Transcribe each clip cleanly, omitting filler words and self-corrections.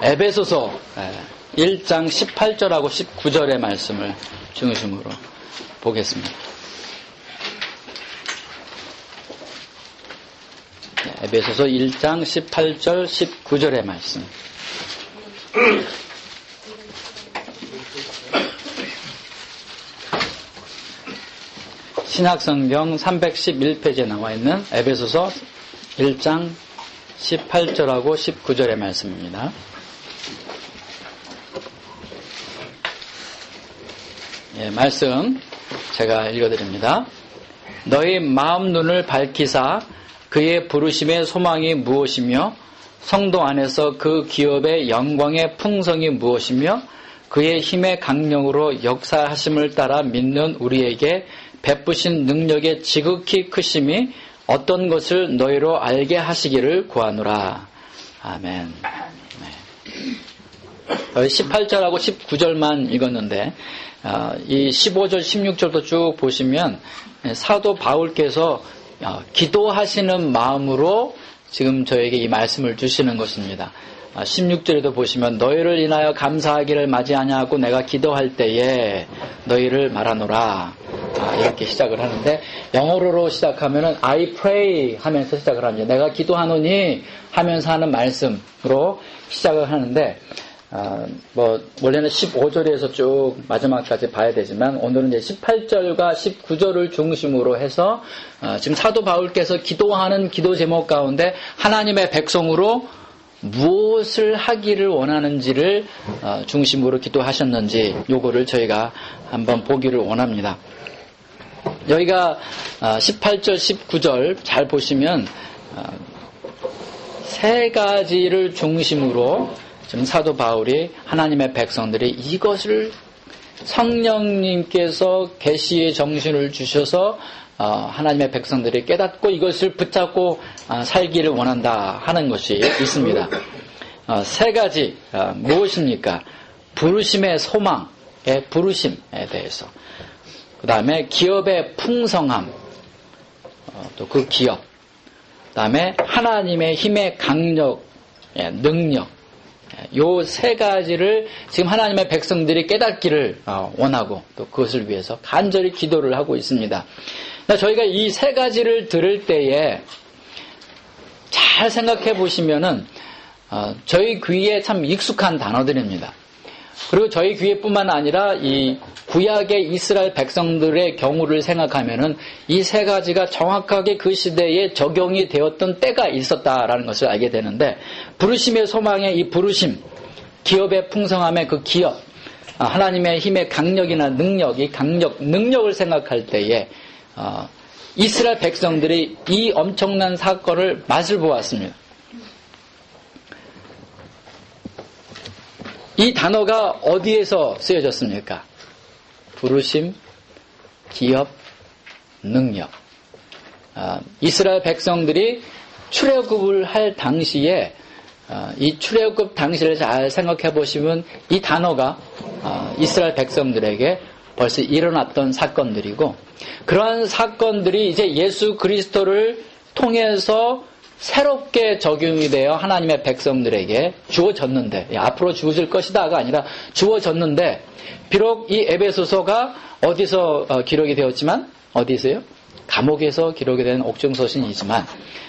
에베소서 1장 18절하고 19절의 말씀을 중심으로 보겠습니다. 에베소서 1장 18절 19절의 말씀. 신약성경 311페이지에 나와 있는 에베소서 1장 18절하고 19절의 말씀입니다. 말씀 제가 읽어드립니다. 너희 마음 눈을 밝히사 그의 부르심의 소망이 무엇이며 성도 안에서 그 기업의 영광의 풍성이 무엇이며 그의 힘의 강력으로 역사하심을 따라 믿는 우리에게 베푸신 능력의 지극히 크심이 어떤 것을 너희로 알게 하시기를 구하노라. 아멘. 18절하고 19절만 읽었는데 이 15절 16절도 쭉 보시면 사도 바울께서 기도하시는 마음으로 지금 저에게 이 말씀을 주시는 것입니다. 16절에도 보시면 너희를 인하여 감사하기를 마지 아니하고 내가 기도할 때에 너희를 말하노라. 이렇게 시작을 하는데 영어로 시작하면은 I pray 하면서 시작을 합니다. 내가 기도하노니 하면서 하는 말씀으로 시작을 하는데 원래는 15절에서 쭉 마지막까지 봐야 되지만 오늘은 이제 18절과 19절을 중심으로 해서 지금 사도 바울께서 기도하는 기도 제목 가운데 하나님의 백성으로 무엇을 하기를 원하는지를 중심으로 기도하셨는지 요거를 저희가 한번 보기를 원합니다. 여기가 18절 19절 잘 보시면 세 가지를 중심으로 지금 사도 바울이 하나님의 백성들이 이것을 성령님께서 계시의 정신을 주셔서 하나님의 백성들이 깨닫고 이것을 붙잡고 살기를 원한다 하는 것이 있습니다. 세 가지 무엇입니까? 부르심의 소망의 부르심에 대해서, 그 다음에 기업의 풍성함, 또 그 기업, 그 다음에 하나님의 힘의 강력, 능력, 요 세 가지를 지금 하나님의 백성들이 깨닫기를 원하고 또 그것을 위해서 간절히 기도를 하고 있습니다. 저희가 이 세 가지를 들을 때에 잘 생각해 보시면은 저희 귀에 참 익숙한 단어들입니다. 그리고 저희 귀에뿐만 아니라 이 구약의 이스라엘 백성들의 경우를 생각하면은 이 세 가지가 정확하게 그 시대에 적용이 되었던 때가 있었다라는 것을 알게 되는데, 부르심의 소망의 이 부르심, 기업의 풍성함의 그 기업, 하나님의 힘의 강력이나 능력, 이 강력, 능력을 생각할 때에 이스라엘 백성들이 이 엄청난 사건을 맛을 보았습니다. 이 단어가 어디에서 쓰여졌습니까? 부르심, 기업, 능력. 이스라엘 백성들이 출애굽을 할 당시에 이 출애굽 당시를 잘 생각해 보시면 이 단어가 이스라엘 백성들에게 벌써 일어났던 사건들이고, 그러한 사건들이 이제 예수 그리스도를 통해서 새롭게 적용이 되어 하나님의 백성들에게 주어졌는데, 앞으로 주어질 것이다가 아니라 주어졌는데, 비록 이 에베소서가 어디서 기록이 되었지만, 어디서요? 감옥에서 기록이 된 옥중서신이지만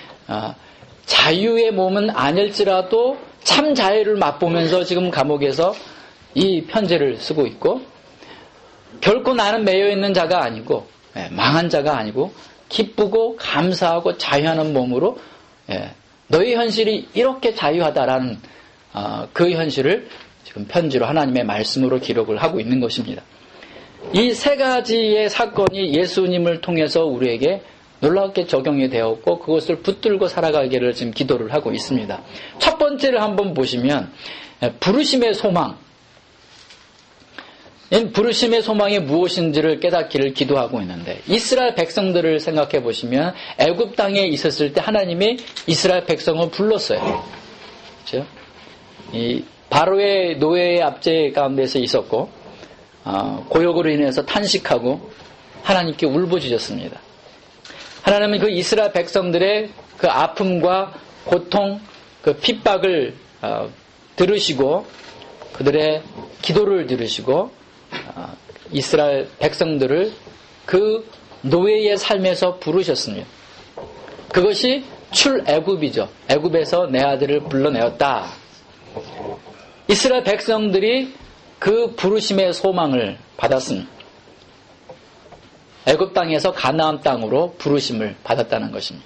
자유의 몸은 아닐지라도 참 자유를 맛보면서 지금 감옥에서 이 편지를 쓰고 있고, 결코 나는 매여있는 자가 아니고 망한 자가 아니고 기쁘고 감사하고 자유하는 몸으로 너희 현실이 이렇게 자유하다라는 그 현실을 지금 편지로 하나님의 말씀으로 기록을 하고 있는 것입니다. 이 세 가지의 사건이 예수님을 통해서 우리에게 놀랍게 적용이 되었고 그것을 붙들고 살아가기를 지금 기도를 하고 있습니다. 첫 번째를 한번 보시면 부르심의 소망, 부르심의 소망이 무엇인지를 깨닫기를 기도하고 있는데, 이스라엘 백성들을 생각해 보시면 애굽 땅에 있었을 때 하나님이 이스라엘 백성을 불렀어요. 그렇죠? 이 바로의 노예의 압제 가운데서 있었고 고역으로 인해서 탄식하고 하나님께 울부짖었습니다. 하나님은 그 이스라엘 백성들의 그 아픔과 고통, 그 핍박을 들으시고 그들의 기도를 들으시고 이스라엘 백성들을 그 노예의 삶에서 부르셨습니다. 그것이 출애굽이죠. 애굽에서 내 아들을 불러내었다. 이스라엘 백성들이 그 부르심의 소망을 받았습니다. 애굽 땅에서 가나안 땅으로 부르심을 받았다는 것입니다.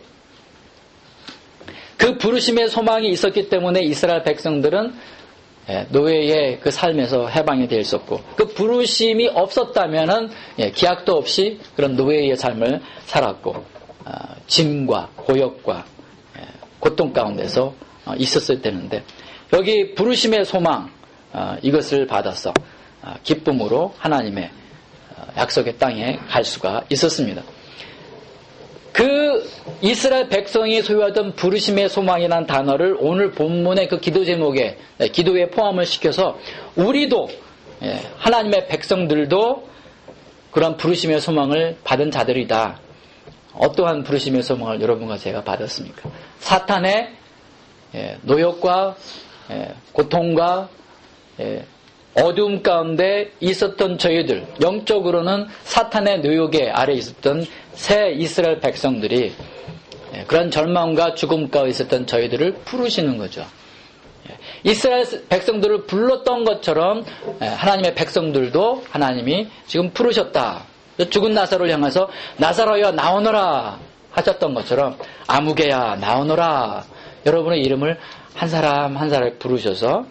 그 부르심의 소망이 있었기 때문에 이스라엘 백성들은 노예의 그 삶에서 해방이 될 수 없고, 그 부르심이 없었다면은 기약도 없이 그런 노예의 삶을 살았고 짐과 고역과 고통 가운데서 있었을 때인데, 여기 부르심의 소망 이것을 받아서 기쁨으로 하나님의 약속의 땅에 갈 수가 있었습니다. 그 이스라엘 백성이 소유하던 부르심의 소망이라는 단어를 오늘 본문의 그 기도 제목에 기도에 포함을 시켜서 우리도 하나님의 백성들도 그런 부르심의 소망을 받은 자들이다. 어떠한 부르심의 소망을 여러분과 제가 받았습니까? 사탄의 노역과 고통과 어두움 가운데 있었던 저희들, 영적으로는 사탄의 노역에 아래 있었던 새 이스라엘 백성들이 그런 절망과 죽음 가운데 있었던 저희들을 부르시는 거죠. 이스라엘 백성들을 불렀던 것처럼 하나님의 백성들도 하나님이 지금 부르셨다. 죽은 나사로를 향해서 나사로야 나오너라 하셨던 것처럼 아무개야 나오너라. 여러분의 이름을 한 사람 한 사람 부르셔서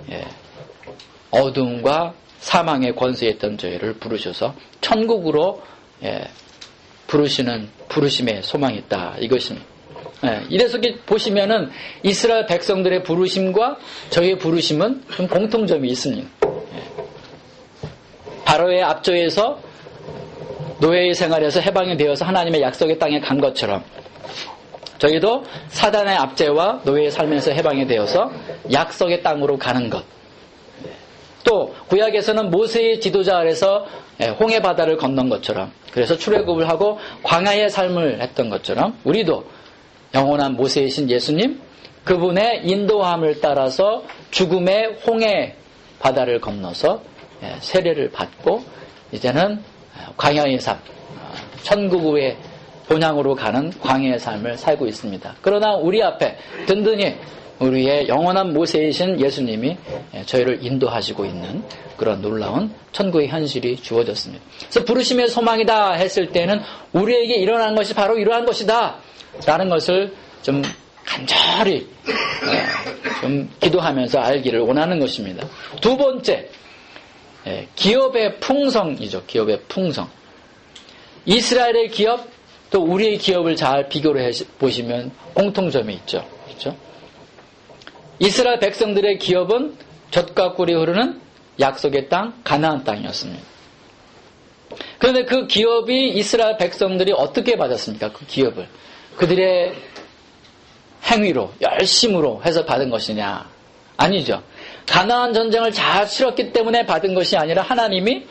어둠과 사망의 권세에 있던 저희를 부르셔서 천국으로 부르시는 부르심의 소망이 있다. 이것입니다. 이래서 보시면은 이스라엘 백성들의 부르심과 저희의 부르심은 좀 공통점이 있습니다. 바로의 앞조에서 노예의 생활에서 해방이 되어서 하나님의 약속의 땅에 간 것처럼 저희도 사단의 압제와 노예의 삶에서 해방이 되어서 약속의 땅으로 가는 것. 또 구약에서는 모세의 지도자 아래서 홍해 바다를 건넌 것처럼, 그래서 출애굽을 하고 광야의 삶을 했던 것처럼 우리도 영원한 모세이신 예수님 그분의 인도함을 따라서 죽음의 홍해 바다를 건너서 세례를 받고 이제는 광야의 삶, 천국의 본향으로 가는 광야의 삶을 살고 있습니다. 그러나 우리 앞에 든든히 우리의 영원한 모세이신 예수님이 저희를 인도하시고 있는 그런 놀라운 천국의 현실이 주어졌습니다. 그래서 부르심의 소망이다 했을 때는 우리에게 일어나는 것이 바로 이러한 것이다 라는 것을 좀 간절히 좀 기도하면서 알기를 원하는 것입니다. 두 번째, 기업의 풍성이죠. 기업의 풍성. 이스라엘의 기업 또 우리의 기업을 잘 비교를 해보시면 공통점이 있죠. 그렇죠? 이스라엘 백성들의 기업은 젖과 꿀이 흐르는 약속의 땅 가나안 땅이었습니다. 그런데 그 기업이 이스라엘 백성들이 어떻게 받았습니까? 그 기업을 그들의 행위로 열심으로 해서 받은 것이냐? 아니죠. 가나안 전쟁을 잘 치렀기 때문에 받은 것이 아니라 하나님이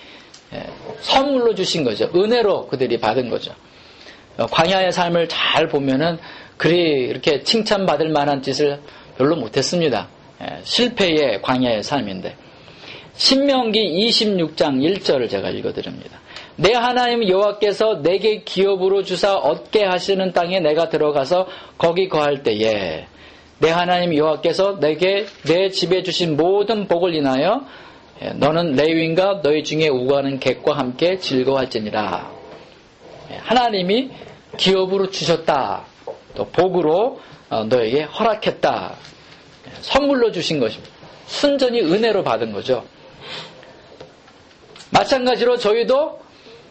선물로 주신 거죠. 은혜로 그들이 받은 거죠. 광야의 삶을 잘 보면은 그리 이렇게 칭찬받을 만한 짓을 별로 못했습니다. 실패의 광야의 삶인데, 신명기 26장 1절을 제가 읽어드립니다. 내 하나님 여호와께서 내게 기업으로 주사 얻게 하시는 땅에 내가 들어가서 거기 거할 때에 내 하나님 여호와께서 내게 내 집에 주신 모든 복을 인하여 너는 레위인과 너희 중에 우고하는 객과 함께 즐거워할지니라. 하나님이 기업으로 주셨다. 또 복으로 너에게 허락했다. 선물로 주신 것입니다. 순전히 은혜로 받은 거죠. 마찬가지로 저희도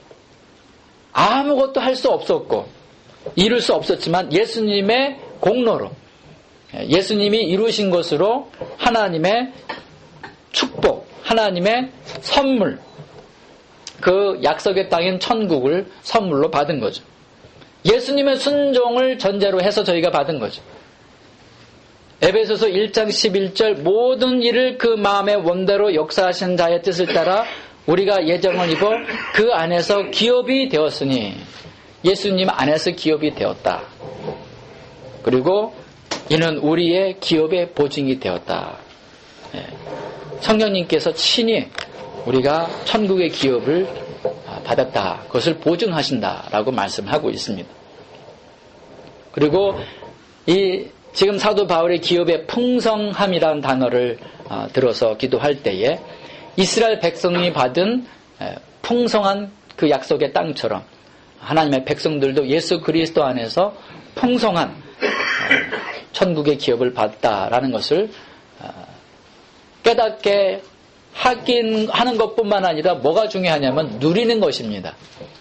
아무것도 할 수 없었고 이룰 수 없었지만 예수님의 공로로, 예수님이 이루신 것으로 하나님의 축복, 하나님의 선물, 그 약속의 땅인 천국을 선물로 받은 거죠. 예수님의 순종을 전제로 해서 저희가 받은 거죠. 에베소서 1장 11절 모든 일을 그 마음의 원대로 역사하신 자의 뜻을 따라 우리가 예정을 입어 그 안에서 기업이 되었으니, 예수님 안에서 기업이 되었다. 그리고 이는 우리의 기업의 보증이 되었다. 성령님께서 친히 우리가 천국의 기업을 받았다. 그것을 보증하신다라고 말씀하고 있습니다. 그리고 지금 사도 바울의 기업의 풍성함이라는 단어를 들어서 기도할 때에 이스라엘 백성이 받은 풍성한 그 약속의 땅처럼 하나님의 백성들도 예수 그리스도 안에서 풍성한 천국의 기업을 받았다라는 것을 깨닫게 하는 것뿐만 아니라 뭐가 중요하냐면 누리는 것입니다.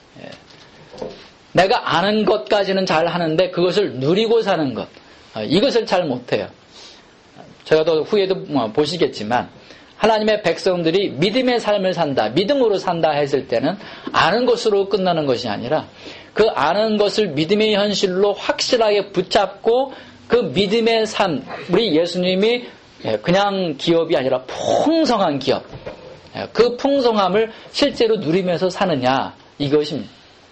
내가 아는 것까지는 잘 하는데 그것을 누리고 사는 것, 이것을 잘 못해요. 제가 더 후에도 보시겠지만 하나님의 백성들이 믿음의 삶을 산다, 믿음으로 산다 했을 때는 아는 것으로 끝나는 것이 아니라 그 아는 것을 믿음의 현실로 확실하게 붙잡고 그 믿음의 삶, 우리 예수님이 그냥 기업이 아니라 풍성한 기업, 그 풍성함을 실제로 누리면서 사느냐, 이것입니다.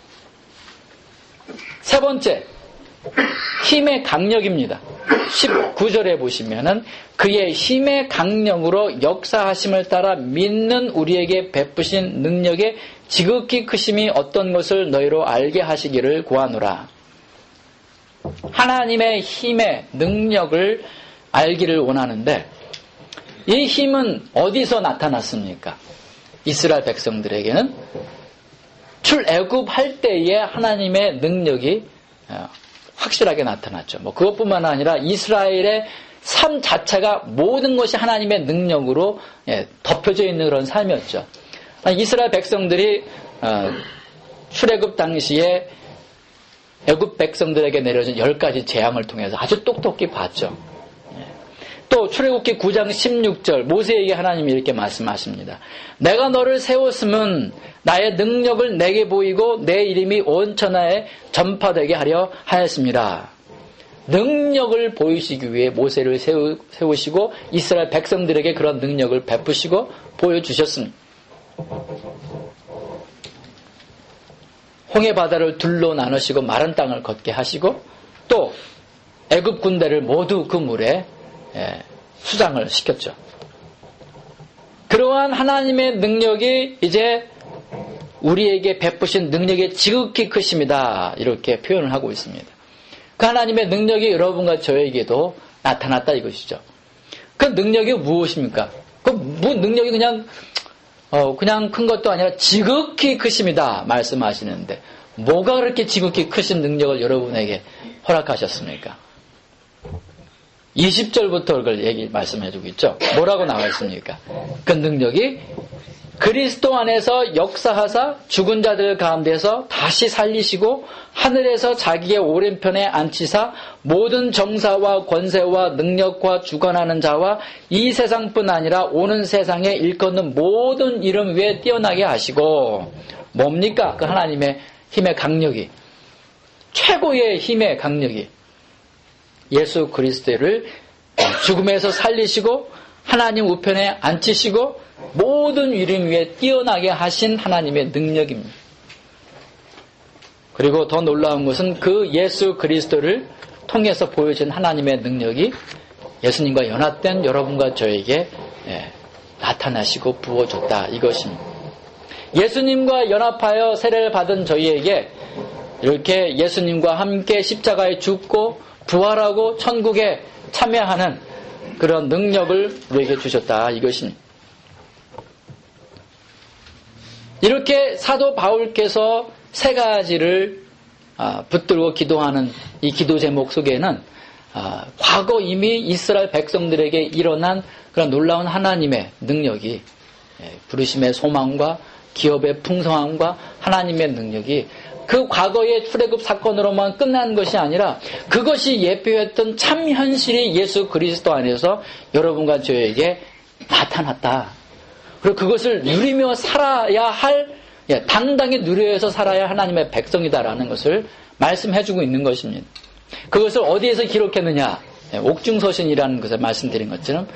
세 번째, 힘의 강력입니다. 19절에 보시면은 그의 힘의 강력으로 역사하심을 따라 믿는 우리에게 베푸신 능력의 지극히 크심이 어떤 것을 너희로 알게 하시기를 구하노라. 하나님의 힘의 능력을 알기를 원하는데 이 힘은 어디서 나타났습니까? 이스라엘 백성들에게는 출애굽할 때에 하나님의 능력이 확실하게 나타났죠. 그것뿐만 아니라 이스라엘의 삶 자체가 모든 것이 하나님의 능력으로 덮여져 있는 그런 삶이었죠. 이스라엘 백성들이 출애굽 당시에 애굽 백성들에게 내려진 10가지 재앙을 통해서 아주 똑똑히 봤죠. 또 출애굽기 9장 16절 모세에게 하나님이 이렇게 말씀하십니다. 내가 너를 세웠으면 나의 능력을 내게 보이고 내 이름이 온 천하에 전파되게 하려 하였습니다. 능력을 보이시기 위해 모세를 세우시고 이스라엘 백성들에게 그런 능력을 베푸시고 보여주셨습니다. 홍해 바다를 둘로 나누시고 마른 땅을 걷게 하시고 또 애굽 군대를 모두 그 물에 수장을 시켰죠. 그러한 하나님의 능력이 이제 우리에게 베푸신 능력의 지극히 크심이다, 이렇게 표현을 하고 있습니다. 그 하나님의 능력이 여러분과 저에게도 나타났다 이것이죠. 그 능력이 무엇입니까? 그 능력이 그냥 큰 것도 아니라 지극히 크심이다 말씀하시는데 뭐가 그렇게 지극히 크신 능력을 여러분에게 허락하셨습니까? 20절부터 그걸 말씀해주고 있죠. 뭐라고 나와 있습니까? 그 능력이 그리스도 안에서 역사하사 죽은 자들 가운데서 다시 살리시고 하늘에서 자기의 오른편에 앉히사 모든 정사와 권세와 능력과 주관하는 자와 이 세상뿐 아니라 오는 세상에 일컫는 모든 이름 위에 뛰어나게 하시고, 뭡니까? 그 하나님의 힘의 강력이, 최고의 힘의 강력이 예수 그리스도를 죽음에서 살리시고 하나님 우편에 앉히시고 모든 이름 위에 뛰어나게 하신 하나님의 능력입니다. 그리고 더 놀라운 것은 그 예수 그리스도를 통해서 보여진 하나님의 능력이 예수님과 연합된 여러분과 저에게 나타나시고 부어줬다, 이것입니다. 예수님과 연합하여 세례를 받은 저희에게 이렇게 예수님과 함께 십자가에 죽고 부활하고 천국에 참여하는 그런 능력을 우리에게 주셨다, 이것입니다. 이렇게 사도 바울께서 세 가지를 붙들고 기도하는 이 기도 제목 속에는 과거 이미 이스라엘 백성들에게 일어난 그런 놀라운 하나님의 능력이, 부르심의 소망과 기업의 풍성함과 하나님의 능력이 그 과거의 출애굽 사건으로만 끝난 것이 아니라 그것이 예표했던 참 현실이 예수 그리스도 안에서 여러분과 저에게 나타났다. 그리고 그것을 누리며 살아야 할, 당당히 누려서 살아야 할 하나님의 백성이다라는 것을 말씀해주고 있는 것입니다. 그것을 어디에서 기록했느냐? 옥중서신이라는 것을 말씀드린 것처럼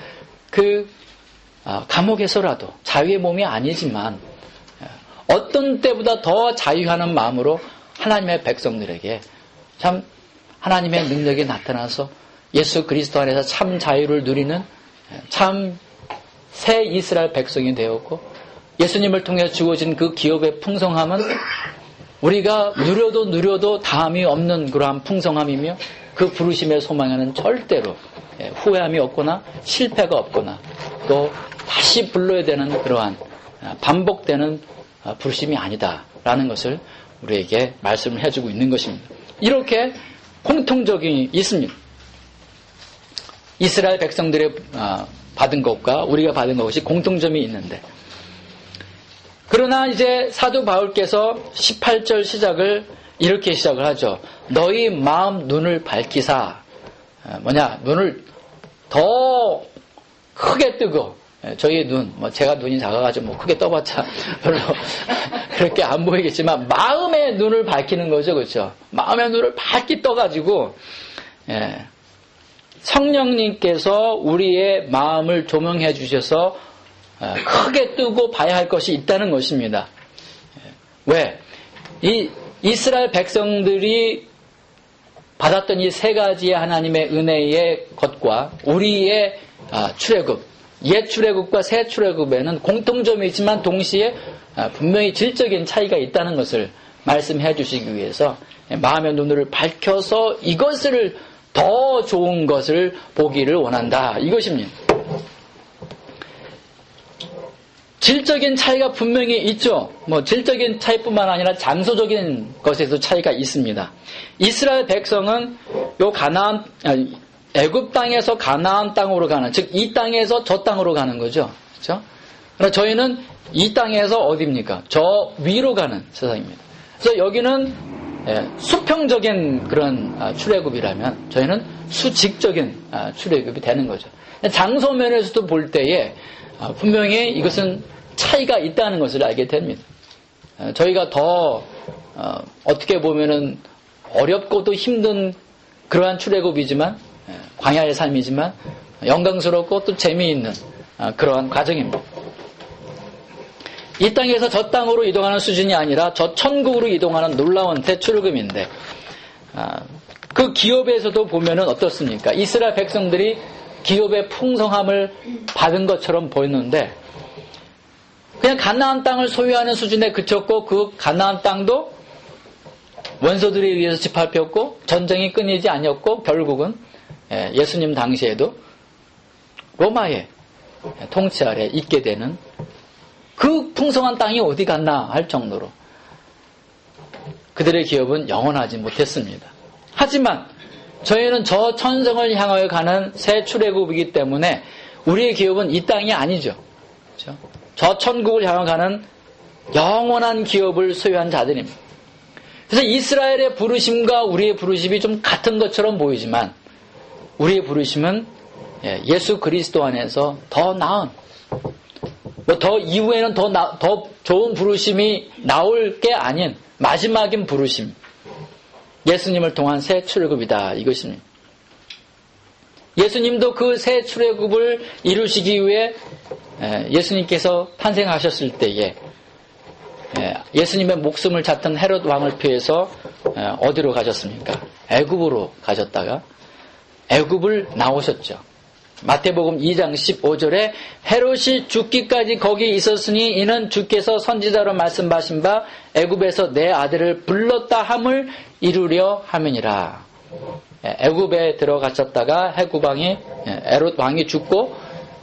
감옥에서라도 자유의 몸이 아니지만 어떤 때보다 더 자유하는 마음으로 하나님의 백성들에게 참 하나님의 능력이 나타나서 예수 그리스도 안에서 참 자유를 누리는 참 새 이스라엘 백성이 되었고 예수님을 통해 주어진 그 기업의 풍성함은 우리가 누려도 다함이 없는 그러한 풍성함이며 그 부르심의 소망에는 절대로 후회함이 없거나 실패가 없거나 또 다시 불러야 되는 그러한 반복되는 부르심이 아니다라는 것을 우리에게 말씀을 해주고 있는 것입니다. 이렇게 공통적이 있습니다. 이스라엘 백성들의 받은 것과 우리가 받은 것이 공통점이 있는데, 그러나 이제 사도 바울께서 18절 시작을 이렇게 시작을 하죠. 너희 마음 눈을 밝히사. 눈을 더 크게 뜨고, 저희 눈, 제가 눈이 작아가지고 크게 떠봤자 별로 그렇게 안 보이겠지만 마음의 눈을 밝히는 거죠, 그렇죠? 마음의 눈을 밝게 떠가지고 성령님께서 우리의 마음을 조명해 주셔서 크게 뜨고 봐야 할 것이 있다는 것입니다. 왜? 이 이스라엘 백성들이 받았던 이 세 가지의 하나님의 은혜의 것과 우리의 출애굽, 옛 출애굽과 새 출애굽에는 공통점이 있지만 동시에 분명히 질적인 차이가 있다는 것을 말씀해 주시기 위해서 마음의 눈을 밝혀서 이것을 더 좋은 것을 보기를 원한다. 이것입니다. 질적인 차이가 분명히 있죠. 질적인 차이뿐만 아니라 장소적인 것에도 차이가 있습니다. 이스라엘 백성은 애굽 땅에서 가나안 땅으로 가는, 즉 이 땅에서 저 땅으로 가는 거죠. 그렇죠? 그러나 저희는 이 땅에서 어디입니까? 저 위로 가는 세상입니다. 그래서 여기는 수평적인 그런 출애굽이라면 저희는 수직적인 출애굽이 되는 거죠. 장소 면에서도 볼 때에 분명히 이것은 차이가 있다는 것을 알게 됩니다. 저희가 더 어떻게 보면은 어렵고도 힘든 그러한 출애굽이지만 광야의 삶이지만 영광스럽고 또 재미있는 그러한 과정입니다. 이 땅에서 저 땅으로 이동하는 수준이 아니라 저 천국으로 이동하는 놀라운 대출금인데, 그 기업에서도 보면은 어떻습니까? 이스라엘 백성들이 기업의 풍성함을 받은 것처럼 보였는데, 그냥 가나안 땅을 소유하는 수준에 그쳤고, 그 가나안 땅도 원소들에 의해서 짓밟혔고 전쟁이 끊이지 않았고, 결국은 예수님 당시에도 로마의 통치 아래 있게 되는 그 풍성한 땅이 어디 갔나 할 정도로 그들의 기업은 영원하지 못했습니다. 하지만 저희는 저 천성을 향하여 가는 새 출애굽이기 때문에 우리의 기업은 이 땅이 아니죠. 그렇죠? 저 천국을 향하여 가는 영원한 기업을 소유한 자들입니다. 그래서 이스라엘의 부르심과 우리의 부르심이 좀 같은 것처럼 보이지만 우리의 부르심은 예수 그리스도 안에서 더 나은, 더 이후에는 더 좋은 부르심이 나올 게 아닌 마지막인 부르심, 예수님을 통한 새 출애굽이다, 이것입니다. 예수님도 그 새 출애굽을 이루시기 위해 예수님께서 탄생하셨을 때에 예수님의 목숨을 잤던 헤롯 왕을 피해서 어디로 가셨습니까? 애굽으로 가셨다가 애굽을 나오셨죠. 마태복음 2장 15절에 헤롯이 죽기까지 거기 있었으니 이는 주께서 선지자로 말씀하신 바 애굽에서 내 아들을 불렀다 함을 이루려 함이니라. 애굽에 들어가셨다가 헤롯 왕이 죽고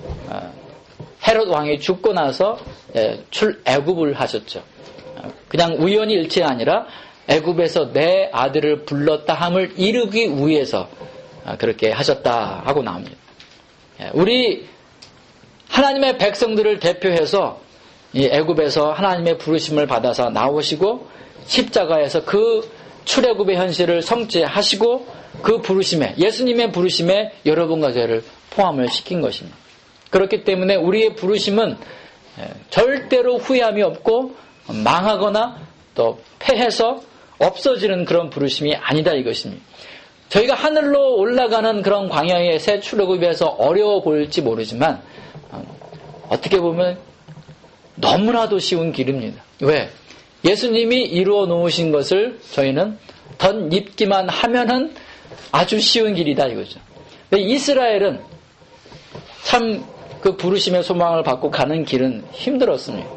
헤롯 왕이 죽고 나서 출애굽을 하셨죠. 그냥 우연히 일치 아니라 애굽에서 내 아들을 불렀다 함을 이루기 위해서 그렇게 하셨다 하고 나옵니다. 우리 하나님의 백성들을 대표해서 이 애굽에서 하나님의 부르심을 받아서 나오시고 십자가에서 그 출애굽의 현실을 성취하시고 그 부르심에, 예수님의 부르심에 여러분과 저를 포함을 시킨 것입니다. 그렇기 때문에 우리의 부르심은 절대로 후회함이 없고 망하거나 또 패해서 없어지는 그런 부르심이 아니다, 이것입니다. 저희가 하늘로 올라가는 그런 광야의 새 출애굽에서 어려워 보일지 모르지만 어떻게 보면 너무나도 쉬운 길입니다. 왜? 예수님이 이루어 놓으신 것을 저희는 덧입기만 하면은 아주 쉬운 길이다, 이거죠. 이스라엘은 참 그 부르심의 소망을 받고 가는 길은 힘들었습니다.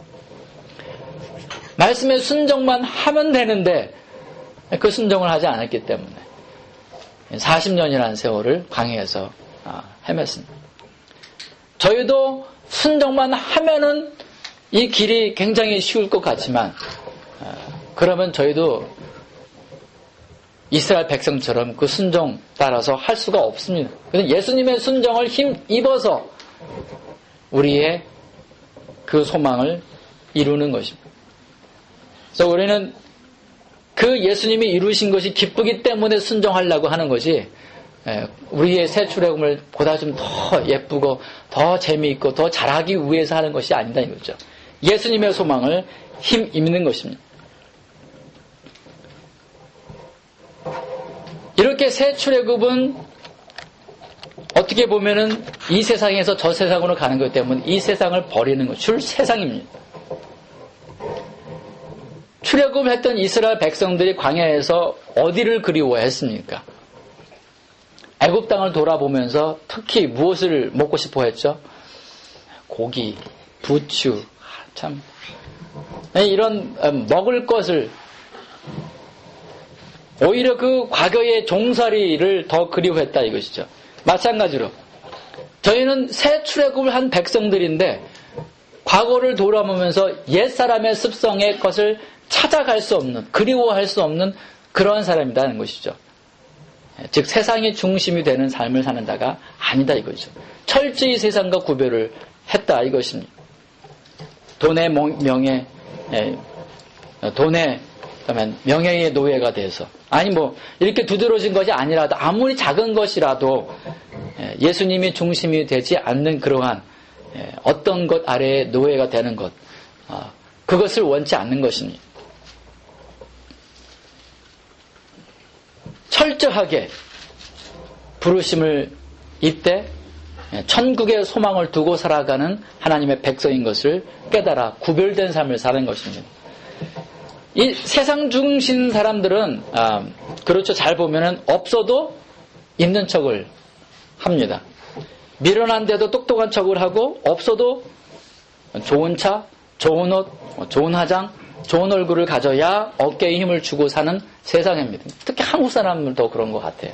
말씀에 순종만 하면 되는데 그 순종을 하지 않았기 때문에 40년이라는 세월을 광야에서 헤맸습니다. 저희도 순종만 하면은 이 길이 굉장히 쉬울 것 같지만 그러면 저희도 이스라엘 백성처럼 그 순종 따라서 할 수가 없습니다. 예수님의 순종을 힘입어서 우리의 그 소망을 이루는 것입니다. 그래서 우리는 그 예수님이 이루신 것이 기쁘기 때문에 순종하려고 하는 것이 우리의 새 출애굽을 보다 좀 더 예쁘고 더 재미있고 더 잘하기 위해서 하는 것이 아니다 이거죠. 예수님의 소망을 힘입는 것입니다. 이렇게 새 출애굽은 어떻게 보면은 이 세상에서 저 세상으로 가는 것 때문에 이 세상을 버리는 것, 줄 세상입니다. 출애굽을 했던 이스라엘 백성들이 광야에서 어디를 그리워했습니까? 애굽 땅을 돌아보면서 특히 무엇을 먹고 싶어 했죠? 고기, 부추, 참 이런 먹을 것을 오히려 그 과거의 종살이를 더 그리워했다 이것이죠. 마찬가지로 저희는 새 출애굽을 한 백성들인데 과거를 돌아보면서 옛사람의 습성의 것을 찾아갈 수 없는, 그리워할 수 없는 그런 사람이라는 것이죠. 즉 세상의 중심이 되는 삶을 사는 자가 아니다 이거죠. 철저히 세상과 구별을 했다 이것입니다. 돈의 명예, 돈의 명예의 노예가 돼서 아니 이렇게 두드러진 것이 아니라도 아무리 작은 것이라도 예수님이 중심이 되지 않는 그러한 어떤 것 아래에 노예가 되는 것 그것을 원치 않는 것입니다. 철저하게 부르심을 입되 천국의 소망을 두고 살아가는 하나님의 백성인 것을 깨달아 구별된 삶을 사는 것입니다. 이 세상 중심 사람들은 그렇죠. 잘 보면은 없어도 있는 척을 합니다. 미련한데도 똑똑한 척을 하고 없어도 좋은 차, 좋은 옷, 좋은 화장, 좋은 얼굴을 가져야 어깨에 힘을 주고 사는 세상입니다. 특히 한국 사람은 더 그런 것 같아요.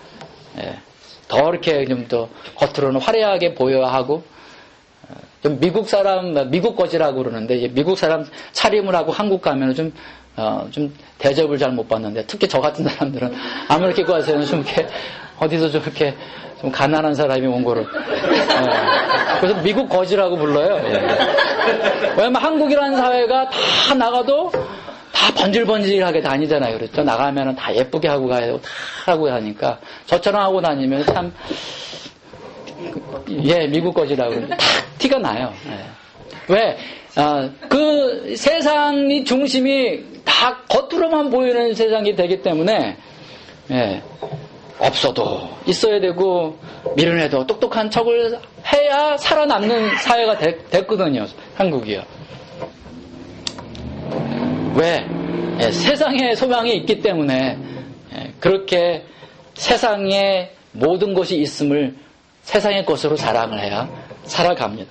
더 이렇게 좀 더 겉으로는 화려하게 보여야 하고 좀 미국 사람, 미국 거지라고 그러는데 미국 사람 차림을 하고 한국 가면 좀 대접을 잘 못 받는데 특히 저 같은 사람들은 아무렇게 가서는 좀 이렇게 어디서 좀 이렇게 좀 가난한 사람이 온 거를 그래서 미국 거지라고 불러요. 왜냐면 한국이라는 사회가 다 나가도 다 번질번질하게 다니잖아요. 그렇죠? 나가면은 다 예쁘게 하고 가야 되고 다 하고 하니까 저처럼 하고 다니면 참 미국 거지라고 그러는데 다 티가 나요. 왜? 그 세상이 중심이 다 겉으로만 보이는 세상이 되기 때문에 없어도 있어야 되고 미련해도 똑똑한 척을 해야 살아남는 사회가 됐거든요. 한국이요. 왜? 세상에 소망이 있기 때문에 그렇게 세상에 모든 것이 있음을 세상의 것으로 자랑을 해야 살아갑니다.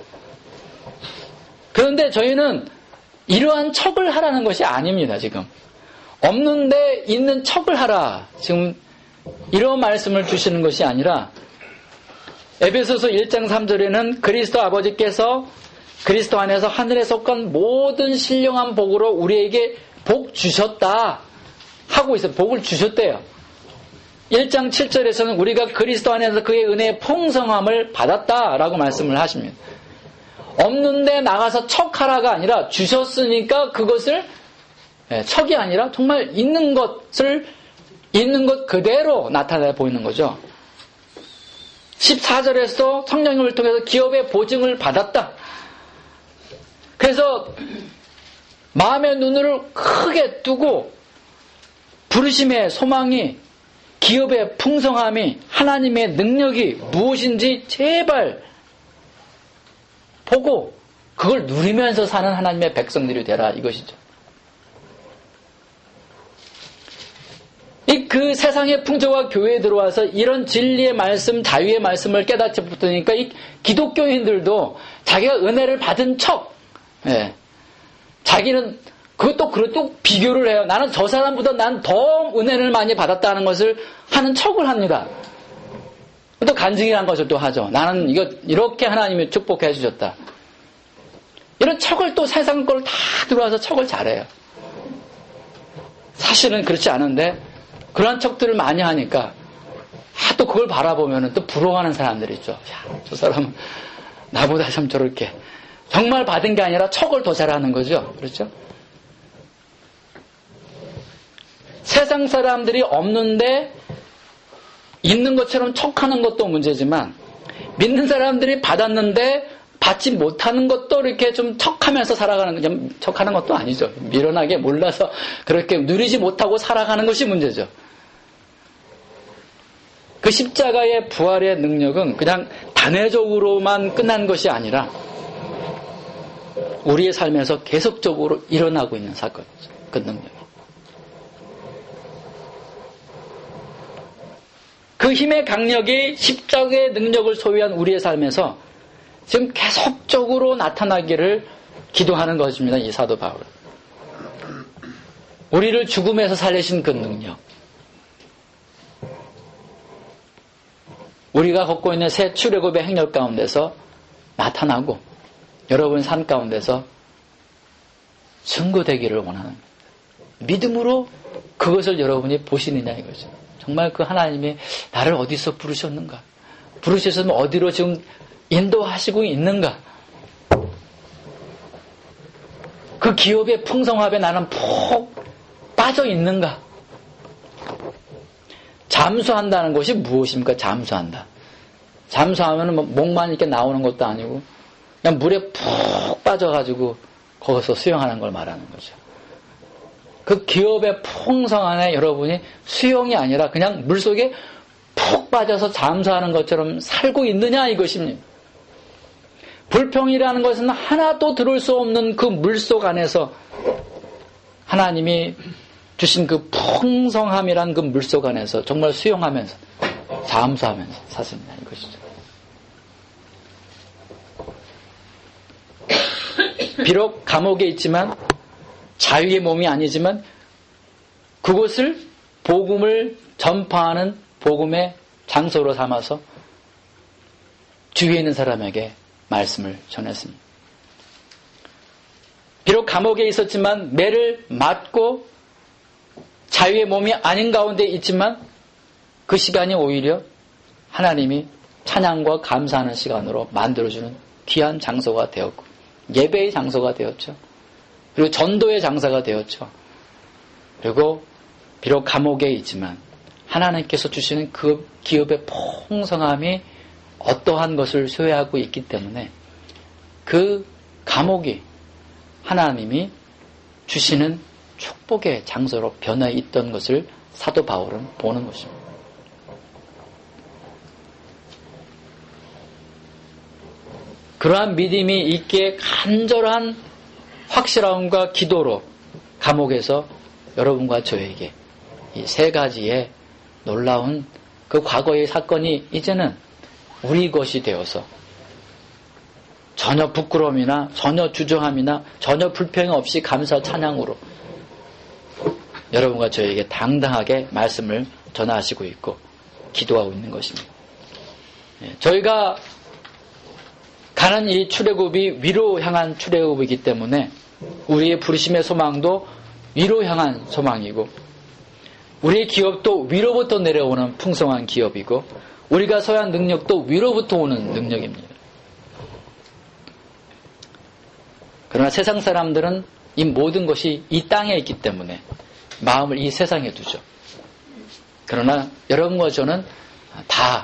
그런데 저희는 이러한 척을 하라는 것이 아닙니다. 지금 없는데 있는 척을 하라. 지금 이런 말씀을 주시는 것이 아니라 에베소서 1장 3절에는 그리스도 아버지께서 그리스도 안에서 하늘에 속한 모든 신령한 복으로 우리에게 복 주셨다 하고 있어요. 복을 주셨대요. 1장 7절에서는 우리가 그리스도 안에서 그의 은혜의 풍성함을 받았다라고 말씀을 하십니다. 없는데 나가서 척하라가 아니라 주셨으니까 그것을 척이 아니라 정말 있는 것을 있는 것 그대로 나타내 보이는 거죠. 14절에서 성령님을 통해서 기업의 보증을 받았다. 그래서 마음의 눈을 크게 뜨고 부르심의 소망이 기업의 풍성함이 하나님의 능력이 무엇인지 제발 보고 그걸 누리면서 사는 하나님의 백성들이 되라 이것이죠. 이 그 세상의 풍조가 교회에 들어와서 이런 진리의 말씀, 자유의 말씀을 깨닫지 못하니까 이 기독교인들도 자기가 은혜를 받은 척, 예. 자기는 그것도 비교를 해요. 나는 저 사람보다 난 더 은혜를 많이 받았다는 것을 하는 척을 합니다. 또 간증이라는 것을 또 하죠. 나는 이렇게 하나님이 축복해 주셨다. 이런 척을 또 세상 걸 다 들어와서 척을 잘해요. 사실은 그렇지 않은데 그런 척들을 많이 하니까 또 그걸 바라보면 또 부러워하는 사람들이 있죠. 야, 저 사람은 나보다 참 저렇게 정말 받은 게 아니라 척을 더 잘하는 거죠. 그렇죠? 세상 사람들이 없는데 있는 것처럼 척하는 것도 문제지만 믿는 사람들이 받았는데 받지 못하는 것도 이렇게 좀 척하면서 살아가는, 척하는 것도 아니죠. 미련하게 몰라서 그렇게 누리지 못하고 살아가는 것이 문제죠. 그 십자가의 부활의 능력은 그냥 단회적으로만 끝난 것이 아니라 우리의 삶에서 계속적으로 일어나고 있는 사건이죠. 그 능력이. 그 힘의 강력이 십자가의 능력을 소유한 우리의 삶에서 지금 계속적으로 나타나기를 기도하는 것입니다. 이 사도 바울은. 우리를 죽음에서 살리신 그 능력. 우리가 걷고 있는 새 출애굽의 행렬 가운데서 나타나고 여러분 삶 가운데서 증거되기를 원하는 믿음으로 그것을 여러분이 보시느냐 이거죠. 정말 그 하나님이 나를 어디서 부르셨는가? 부르셨으면 어디로 지금 인도하시고 있는가? 그 기업의 풍성함에 나는 푹 빠져 있는가? 잠수한다는 것이 무엇입니까? 잠수한다. 잠수하면 뭐 목만 이렇게 나오는 것도 아니고 그냥 물에 푹 빠져가지고 거기서 수영하는 걸 말하는 거죠. 그 기업의 풍성 안에 여러분이 수영이 아니라 그냥 물속에 푹 빠져서 잠수하는 것처럼 살고 있느냐 이것입니다. 불평이라는 것은 하나도 들을 수 없는 그 물속 안에서 하나님이 주신 그 풍성함이란 그 물속 안에서 정말 수영하면서 잠수하면서 사십니다 이것이죠. 비록 감옥에 있지만 자유의 몸이 아니지만 그곳을 복음을 전파하는 복음의 장소로 삼아서 주위에 있는 사람에게 말씀을 전했습니다. 비록 감옥에 있었지만 매를 맞고 자유의 몸이 아닌 가운데 있지만 그 시간이 오히려 하나님이 찬양과 감사하는 시간으로 만들어주는 귀한 장소가 되었고 예배의 장소가 되었죠. 그리고 전도의 장사가 되었죠. 그리고 비록 감옥에 있지만 하나님께서 주시는 그 기업의 풍성함이 어떠한 것을 소유하고 있기 때문에 그 감옥이 하나님이 주시는 축복의 장소로 변해 있던 것을 사도 바울은 보는 것입니다. 그러한 믿음이 있기에 간절한 확실함과 기도로 감옥에서 여러분과 저에게 이 세 가지의 놀라운 그 과거의 사건이 이제는 우리 것이 되어서 전혀 부끄러움이나 전혀 주저함이나 전혀 불평이 없이 감사 찬양으로 여러분과 저에게 당당하게 말씀을 전하시고 있고 기도하고 있는 것입니다. 저희가 가는 이 출애굽이 위로 향한 출애굽이기 때문에 우리의 부르심의 소망도 위로 향한 소망이고 우리의 기업도 위로부터 내려오는 풍성한 기업이고 우리가 소유한 능력도 위로부터 오는 능력입니다. 그러나 세상 사람들은 이 모든 것이 이 땅에 있기 때문에 마음을 이 세상에 두죠. 그러나 여러분과 저는 다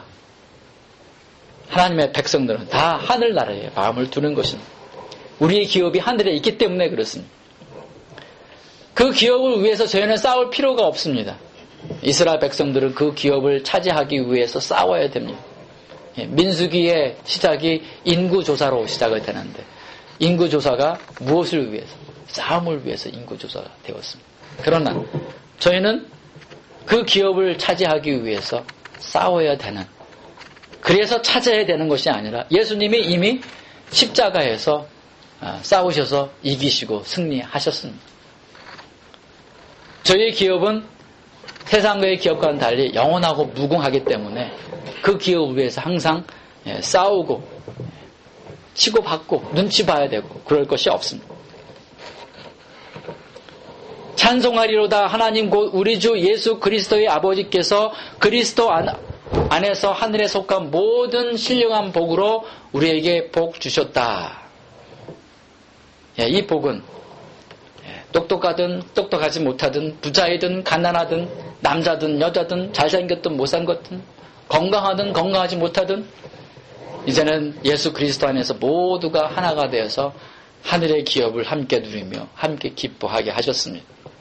하나님의 백성들은 다 하늘나라에 마음을 두는 것입니다. 우리의 기업이 하늘에 있기 때문에 그렇습니다. 그 기업을 위해서 저희는 싸울 필요가 없습니다. 이스라엘 백성들은 그 기업을 차지하기 위해서 싸워야 됩니다. 민수기의 시작이 인구조사로 시작을 되는데 인구조사가 무엇을 위해서? 싸움을 위해서 인구조사가 되었습니다. 그러나 저희는 그 기업을 차지하기 위해서 싸워야 되는, 그래서 찾아야 되는 것이 아니라 예수님이 이미 십자가에서 싸우셔서 이기시고 승리하셨습니다. 저희의 기업은 세상의 기업과는 달리 영원하고 무궁하기 때문에 그 기업을 위해서 항상 싸우고 치고받고 눈치 봐야 되고 그럴 것이 없습니다. 찬송하리로다. 하나님 곧 우리 주 예수 그리스도의 아버지께서 그리스도 안에서 하늘에 속한 모든 신령한 복으로 우리에게 복 주셨다. 이 복은 똑똑하든 똑똑하지 못하든 부자이든 가난하든 남자든 여자든 잘생겼든 못생겼든 건강하든 건강하지 못하든 이제는 예수 그리스도 안에서 모두가 하나가 되어서 하늘의 기업을 함께 누리며 함께 기뻐하게 하셨습니다.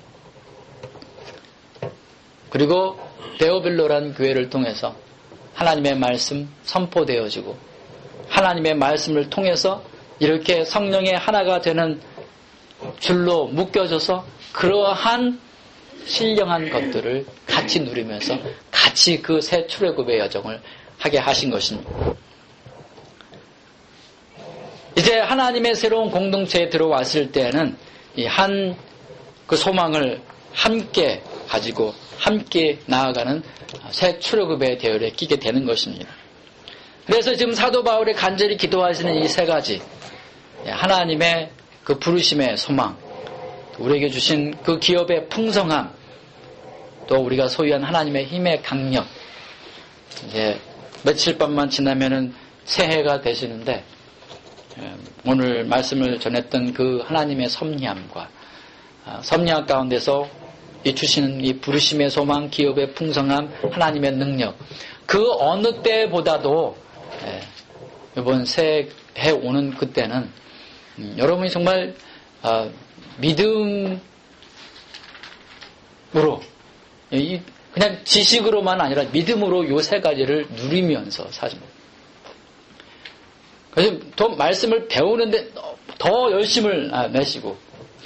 그리고 데오빌로란 교회를 통해서 하나님의 말씀 선포되어지고 하나님의 말씀을 통해서 이렇게 성령의 하나가 되는 줄로 묶여져서 그러한 신령한 것들을 같이 누리면서 같이 그 새 출애굽의 여정을 하게 하신 것입니다. 이제 하나님의 새로운 공동체에 들어왔을 때는 이 그 소망을 함께 가지고 함께 나아가는 새 출애굽의 대열에 끼게 되는 것입니다. 그래서 지금 사도 바울이 간절히 기도하시는 이 세 가지, 하나님의 그 부르심의 소망, 우리에게 주신 그 기업의 풍성함, 또 우리가 소유한 하나님의 힘의 강력, 이제 며칠 밤만 지나면은 새해가 되시는데 오늘 말씀을 전했던 그 하나님의 섭리함과 섭리함 가운데서 이 주시는 이 부르심의 소망, 기업의 풍성함, 하나님의 능력, 그 어느 때보다도 이번 새해 오는 그때는 여러분이 정말 믿음으로, 그냥 지식으로만 아니라 믿음으로 요 세 가지를 누리면서 사십니다. 그래서 더 말씀을 배우는데 더 열심을 내시고,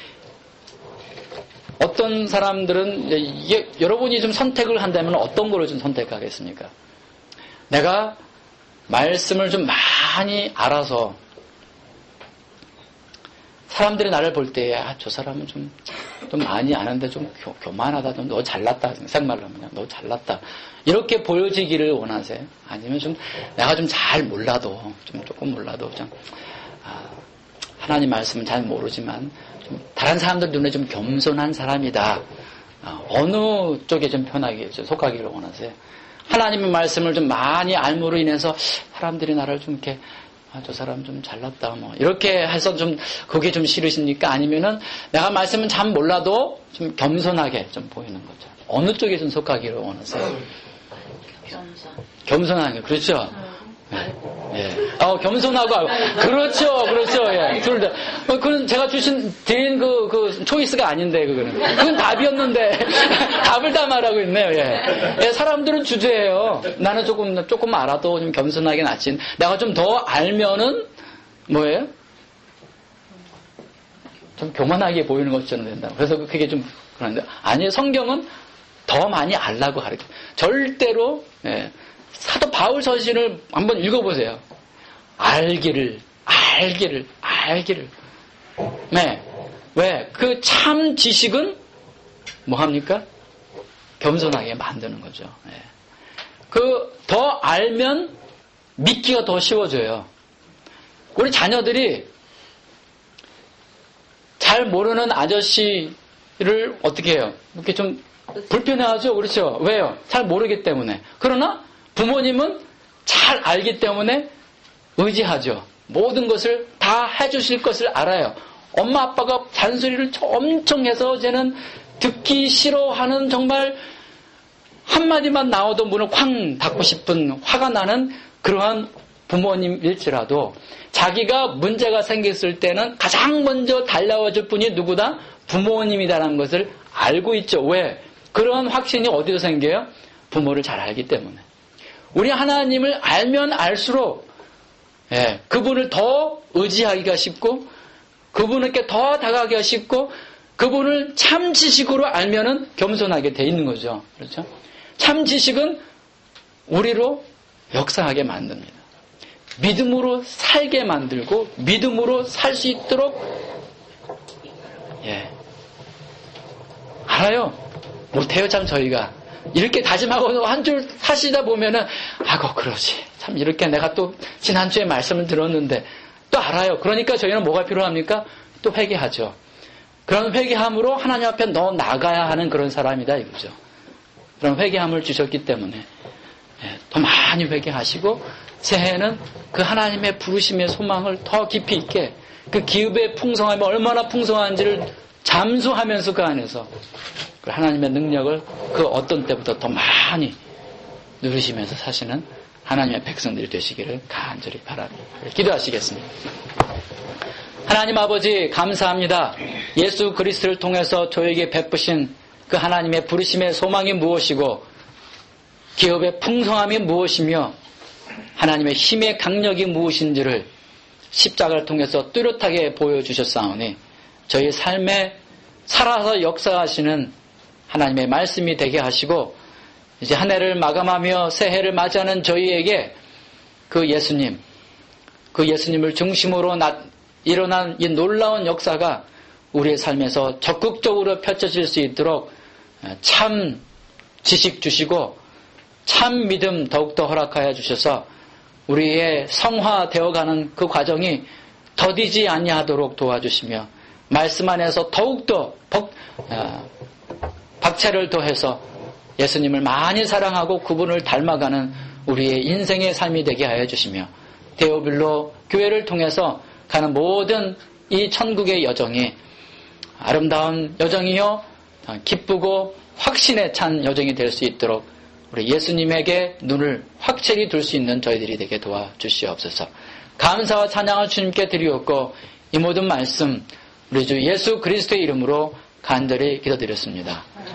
어떤 사람들은 이게 여러분이 좀 선택을 한다면 어떤 거를 좀 선택하겠습니까? 내가 말씀을 좀 많이 알아서 사람들이 나를 볼 때 저 사람은 좀 많이 아는데 좀 교만하다, 좀 너 잘났다, 생각말로 하면 너 잘났다, 이렇게 보여지기를 원하세요? 아니면 좀 내가 좀 잘 몰라도, 좀 조금 몰라도 좀 하나님 말씀은 잘 모르지만 좀 다른 사람들 눈에 좀 겸손한 사람이다, 어느 쪽에 좀 편하게 속하기를 원하세요? 하나님의 말씀을 좀 많이 알므로 인해서 사람들이 나를 좀 이렇게 저 사람 좀 잘났다, 이렇게 해서 좀 그게 좀 싫으십니까? 아니면은 내가 말씀은 잘 몰라도 좀 겸손하게 좀 보이는 거죠. 어느 쪽에 좀 속하기를 원하세요? 겸손하게, 그렇죠? 예. 겸손하고, 그렇죠, 예. 둘 다. 그건 제가 드린 그 초이스가 아닌데, 그건 답이었는데, 답을 다 말하고 있네요, 예. 사람들은 주제예요. 나는 조금 알아도 좀 겸손하게 낫지. 내가 좀 더 알면은, 뭐예요? 좀 교만하게 보이는 것처럼 된다. 그래서 그게 좀, 그런데, 아니에요. 성경은 더 많이 알라고 가르쳐요. 절대로, 예. 사도 바울 서신을 한번 읽어보세요. 알기를. 네. 왜? 그 참 지식은 뭐 합니까? 겸손하게 만드는 거죠. 네. 더 알면 믿기가 더 쉬워져요. 우리 자녀들이 잘 모르는 아저씨를 어떻게 해요? 이렇게 좀 불편해하죠? 그렇죠? 왜요? 잘 모르기 때문에. 그러나 부모님은 잘 알기 때문에 의지하죠. 모든 것을 다 해주실 것을 알아요. 엄마 아빠가 잔소리를 엄청 해서 이제는 듣기 싫어하는, 정말 한마디만 나와도 문을 쾅 닫고 싶은, 화가 나는 그러한 부모님일지라도 자기가 문제가 생겼을 때는 가장 먼저 달려와 줄 분이 누구다? 부모님이다라는 것을 알고 있죠. 왜? 그러한 확신이 어디서 생겨요? 부모를 잘 알기 때문에. 우리 하나님을 알면 알수록 그분을 더 의지하기가 쉽고, 그분에게 더 다가가기가 쉽고, 그분을 참 지식으로 알면은 겸손하게 돼 있는 거죠. 그렇죠? 참 지식은 우리로 역사하게 만듭니다. 믿음으로 살게 만들고 믿음으로 살 수 있도록 알아요. 못해요 참 저희가. 이렇게 다짐하고 한 줄 하시다 보면은 아이고 그러지. 참 이렇게 내가 또 지난주에 말씀을 들었는데 또 알아요. 그러니까 저희는 뭐가 필요합니까? 또 회개하죠. 그런 회개함으로 하나님 앞에 더 나가야 하는 그런 사람이다 이거죠. 그런 회개함을 주셨기 때문에 더 많이 회개하시고 새해에는 그 하나님의 부르심의 소망을 더 깊이 있게 그 기업의 풍성함이 얼마나 풍성한지를 잠수하면서 그 안에서 그 하나님의 능력을 그 어떤 때보다 더 많이 누리시면서 사시는 하나님의 백성들이 되시기를 간절히 바랍니다. 기도하시겠습니다. 하나님 아버지 감사합니다. 예수 그리스도를 통해서 저에게 베푸신 그 하나님의 부르심의 소망이 무엇이고 기업의 풍성함이 무엇이며 하나님의 힘의 강력이 무엇인지를 십자가를 통해서 뚜렷하게 보여주셨사오니 저희 삶에 살아서 역사하시는 하나님의 말씀이 되게 하시고 이제 한 해를 마감하며 새해를 맞이하는 저희에게 그 예수님을 중심으로 일어난 이 놀라운 역사가 우리의 삶에서 적극적으로 펼쳐질 수 있도록 참 지식 주시고 참 믿음 더욱더 허락하여 주셔서 우리의 성화되어가는 그 과정이 더디지 아니하도록 도와주시며 말씀 안에서 더욱더 박차를 더해서 예수님을 많이 사랑하고 그분을 닮아가는 우리의 인생의 삶이 되게 하여 주시며 데오빌로 교회를 통해서 가는 모든 이 천국의 여정이 아름다운 여정이요 기쁘고 확신에 찬 여정이 될 수 있도록 우리 예수님에게 눈을 확실히 둘 수 있는 저희들이 되게 도와주시옵소서. 감사와 찬양을 주님께 드리옵고 이 모든 말씀 우리 주 예수 그리스도의 이름으로 간절히 기도드렸습니다.